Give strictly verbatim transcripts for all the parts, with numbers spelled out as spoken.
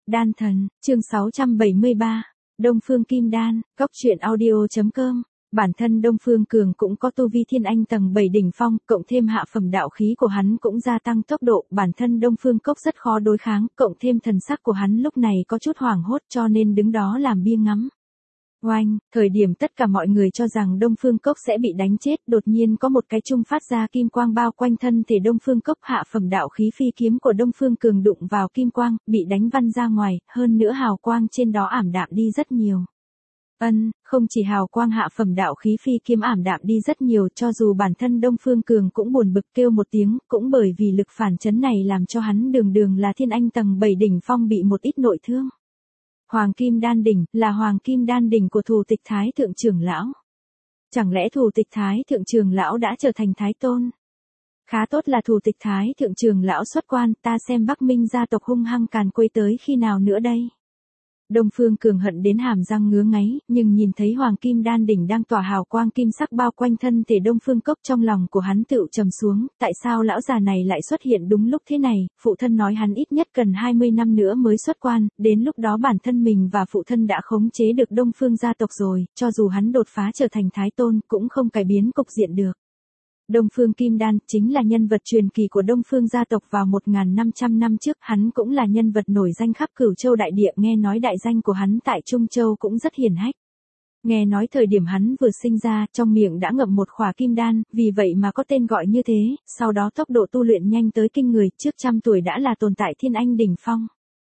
Đan thần, chương sáu trăm bảy mươi ba, Đông Phương Kim Đan, Cốc truyện audio chấm com. Bản thân Đông Phương Cường cũng có tu vi thiên anh tầng bảy đỉnh phong, cộng thêm hạ phẩm đạo khí của hắn cũng gia tăng tốc độ, bản thân Đông Phương Cốc rất khó đối kháng, cộng thêm thần sắc của hắn lúc này có chút hoảng hốt cho nên đứng đó làm bia ngắm. Oanh, thời điểm tất cả mọi người cho rằng Đông Phương Cốc sẽ bị đánh chết, đột nhiên có một cái chung phát ra kim quang bao quanh thân thể Đông Phương Cốc, hạ phẩm đạo khí phi kiếm của Đông Phương Cường đụng vào kim quang, bị đánh văng ra ngoài, hơn nữa hào quang trên đó ảm đạm đi rất nhiều. Ân, không chỉ hào quang hạ phẩm đạo khí phi kiếm ảm đạm đi rất nhiều, cho dù bản thân Đông Phương Cường cũng buồn bực kêu một tiếng, cũng bởi vì lực phản chấn này làm cho hắn đường đường là thiên anh tầng bảy đỉnh phong bị một ít nội thương. Hoàng Kim Đan đỉnh, là Hoàng Kim Đan đỉnh của Thủ Tịch Thái Thượng Trưởng Lão. Chẳng lẽ Thủ Tịch Thái Thượng Trưởng Lão đã trở thành Thái Tôn? Khá tốt là Thủ Tịch Thái Thượng Trưởng Lão xuất quan, ta xem Bắc Minh gia tộc hung hăng càn quấy tới khi nào nữa đây? Đông Phương Cường hận đến hàm răng ngứa ngáy, nhưng nhìn thấy Hoàng Kim Đan đỉnh đang tỏa hào quang kim sắc bao quanh thân thể Đông Phương Cốc, trong lòng của hắn tựu trầm xuống, tại sao lão già này lại xuất hiện đúng lúc thế này, phụ thân nói hắn ít nhất cần hai mươi năm nữa mới xuất quan, đến lúc đó bản thân mình và phụ thân đã khống chế được Đông Phương gia tộc rồi, cho dù hắn đột phá trở thành Thái Tôn cũng không cải biến cục diện được. Đông Phương Kim Đan chính là nhân vật truyền kỳ của Đông Phương gia tộc vào một nghìn năm trăm năm trước, hắn cũng là nhân vật nổi danh khắp Cửu Châu đại địa, nghe nói đại danh của hắn tại Trung Châu cũng rất hiển hách. Nghe nói thời điểm hắn vừa sinh ra, trong miệng đã ngậm một khỏa kim đan, vì vậy mà có tên gọi như thế, sau đó tốc độ tu luyện nhanh tới kinh người, trước trăm tuổi đã là tồn tại thiên anh đỉnh phong.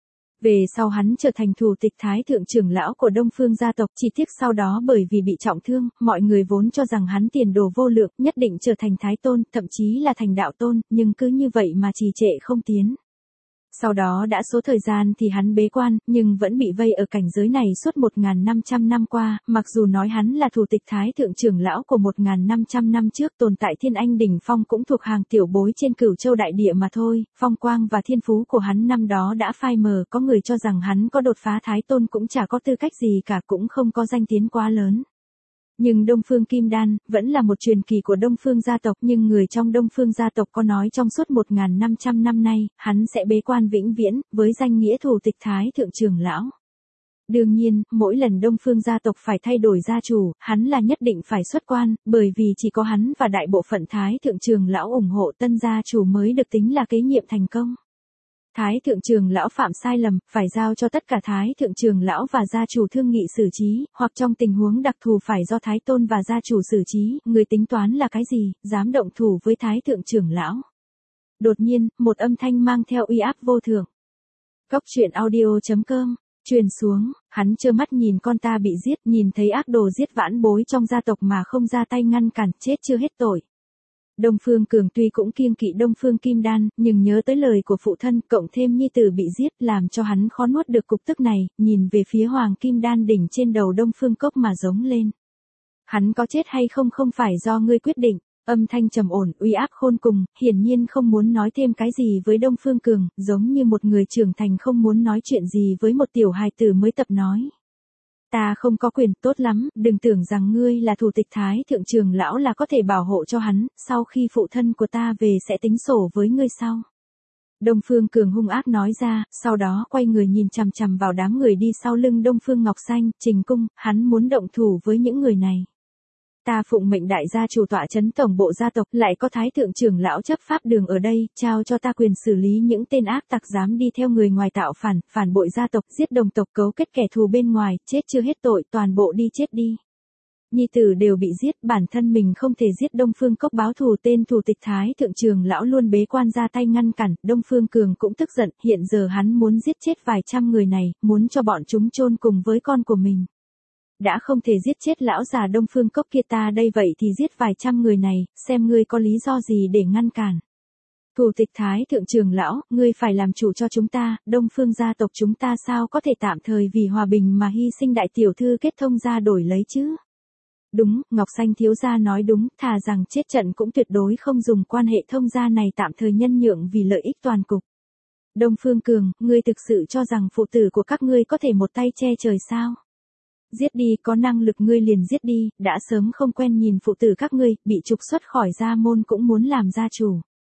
Về sau hắn trở thành Thủ Tịch Thái Thượng Trưởng Lão của Đông Phương gia tộc, chỉ tiếc sau đó bởi vì bị trọng thương, mọi người vốn cho rằng hắn tiền đồ vô lượng, nhất định trở thành Thái Tôn, thậm chí là thành Đạo Tôn, nhưng cứ như vậy mà trì trệ không tiến. Sau đó đã số thời gian thì hắn bế quan, nhưng vẫn bị vây ở cảnh giới này suốt một nghìn năm trăm năm qua, mặc dù nói hắn là Thủ Tịch Thái Thượng Trưởng Lão của một nghìn năm trăm năm trước, tồn tại thiên anh đỉnh phong cũng thuộc hàng tiểu bối trên Cửu Châu đại địa mà thôi, phong quang và thiên phú của hắn năm đó đã phai mờ, có người cho rằng hắn có đột phá Thái Tôn cũng chả có tư cách gì cả, cũng không có danh tiếng quá lớn. Nhưng Đông Phương Kim Đan, vẫn là một truyền kỳ của Đông Phương gia tộc, nhưng người trong Đông Phương gia tộc có nói trong suốt một nghìn năm trăm năm nay, hắn sẽ bế quan vĩnh viễn, với danh nghĩa Thủ Tịch Thái Thượng Trưởng Lão. Đương nhiên, mỗi lần Đông Phương gia tộc phải thay đổi gia chủ, hắn là nhất định phải xuất quan, bởi vì chỉ có hắn và đại bộ phận Thái Thượng Trưởng Lão ủng hộ tân gia chủ mới được tính là kế nhiệm thành công. Thái Thượng Trưởng Lão phạm sai lầm, phải giao cho tất cả Thái Thượng Trưởng Lão và gia chủ thương nghị xử trí, hoặc trong tình huống đặc thù phải do Thái Tôn và gia chủ xử trí, người tính toán là cái gì, dám động thủ với Thái Thượng Trưởng Lão. Đột nhiên, một âm thanh mang theo uy áp vô thượng. Cốc truyện audio chấm com, truyền xuống, hắn trơ mắt nhìn con ta bị giết, nhìn thấy ác đồ giết vãn bối trong gia tộc mà không ra tay ngăn cản, chết chưa hết tội. Đông Phương Cường tuy cũng kiêng kỵ Đông Phương Kim Đan, nhưng nhớ tới lời của phụ thân, cộng thêm nhi tử bị giết, làm cho hắn khó nuốt được cục tức này, nhìn về phía Hoàng Kim Đan đỉnh trên đầu Đông Phương Cốc mà giống lên. Hắn có chết hay không không phải do ngươi quyết định, âm thanh trầm ổn, uy áp khôn cùng, hiển nhiên không muốn nói thêm cái gì với Đông Phương Cường, giống như một người trưởng thành không muốn nói chuyện gì với một tiểu hài tử mới tập nói. Ta không có quyền, tốt lắm, đừng tưởng rằng ngươi là Thủ Tịch Thái Thượng Trưởng Lão là có thể bảo hộ cho hắn, sau khi phụ thân của ta về sẽ tính sổ với ngươi sau. Đông Phương Cường hung ác nói ra, sau đó quay người nhìn chằm chằm vào đám người đi sau lưng Đông Phương Ngọc Xanh, Trình Cung, hắn muốn động thủ với những người này. Ta phụng mệnh đại gia chủ tọa trấn tổng bộ gia tộc, lại có Thái Thượng Trưởng Lão chấp pháp đường ở đây, trao cho ta quyền xử lý những tên ác tặc dám đi theo người ngoài tạo phản, phản bội gia tộc, giết đồng tộc, cấu kết kẻ thù bên ngoài, chết chưa hết tội, toàn bộ đi chết đi. Nhi tử đều bị giết, bản thân mình không thể giết. Đông Phương Cốc báo thù, tên Thủ Tịch Thái Thượng Trưởng Lão luôn bế quan ra tay ngăn cản, Đông Phương Cường cũng tức giận, hiện giờ hắn muốn giết chết vài trăm người này, muốn cho bọn chúng chôn cùng với con của mình. Đã không thể giết chết lão già Đông Phương Cốc kia ta đây vậy thì giết vài trăm người này, xem ngươi có lý do gì để ngăn cản. Thủ Tịch Thái Thượng Trưởng Lão, ngươi phải làm chủ cho chúng ta, Đông Phương gia tộc chúng ta sao có thể tạm thời vì hòa bình mà hy sinh đại tiểu thư kết thông gia đổi lấy chứ? Đúng, Ngọc Xanh thiếu gia nói đúng, thà rằng chết trận cũng tuyệt đối không dùng quan hệ thông gia này tạm thời nhân nhượng vì lợi ích toàn cục. Đông Phương Cường, ngươi thực sự cho rằng phụ tử của các ngươi có thể một tay che trời sao? Giết đi, có năng lực ngươi liền giết đi, đã sớm không quen nhìn phụ tử các ngươi, bị trục xuất khỏi gia môn cũng muốn làm gia chủ.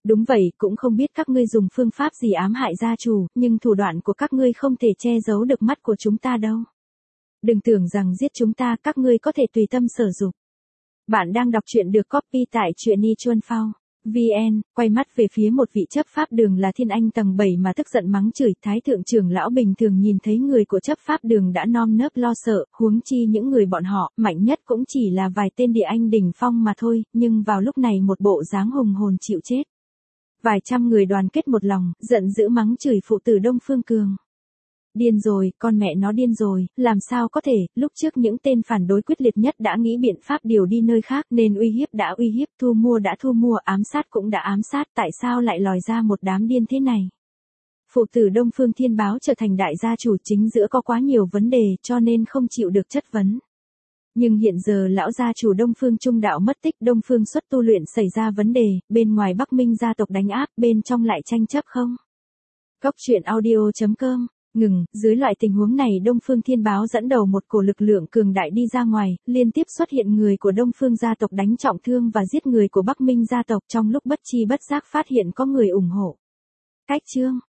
Đúng vậy, cũng không biết các ngươi dùng phương pháp gì ám hại gia chủ, nhưng thủ đoạn của các ngươi không thể che giấu được mắt của chúng ta đâu. Đừng tưởng rằng giết chúng ta, các ngươi có thể tùy tâm sở dục. Bạn đang đọc truyện được copy tại truyện i chuan phao chấm vn, quay mắt về phía một vị chấp pháp đường là Thiên Anh tầng bảy mà tức giận mắng chửi. Thái thượng trưởng lão bình thường nhìn thấy người của chấp pháp đường đã non nớp lo sợ, huống chi những người bọn họ, mạnh nhất cũng chỉ là vài tên địa anh đỉnh phong mà thôi, nhưng vào lúc này một bộ dáng hùng hồn chịu chết. Vài trăm người đoàn kết một lòng, giận dữ mắng chửi phụ tử Đông Phương Cường. Điên rồi, con mẹ nó điên rồi, làm sao có thể, lúc trước những tên phản đối quyết liệt nhất đã nghĩ biện pháp điều đi nơi khác, nên uy hiếp đã uy hiếp, thu mua đã thu mua, ám sát cũng đã ám sát, tại sao lại lòi ra một đám điên thế này? Phụ tử Đông Phương Thiên Báo trở thành đại gia chủ, chính giữa có quá nhiều vấn đề, cho nên không chịu được chất vấn. Nhưng hiện giờ lão gia chủ Đông Phương Trung Đạo mất tích, Đông Phương Xuất tu luyện xảy ra vấn đề, bên ngoài Bắc Minh gia tộc đánh áp, bên trong lại tranh chấp không? Góc truyện audio chấm com. Ngừng, dưới loại tình huống này Đông Phương Thiên Báo dẫn đầu một cổ lực lượng cường đại đi ra ngoài, liên tiếp xuất hiện người của Đông Phương gia tộc đánh trọng thương và giết người của Bắc Minh gia tộc, trong lúc bất chi bất giác phát hiện có người ủng hộ. Cách chương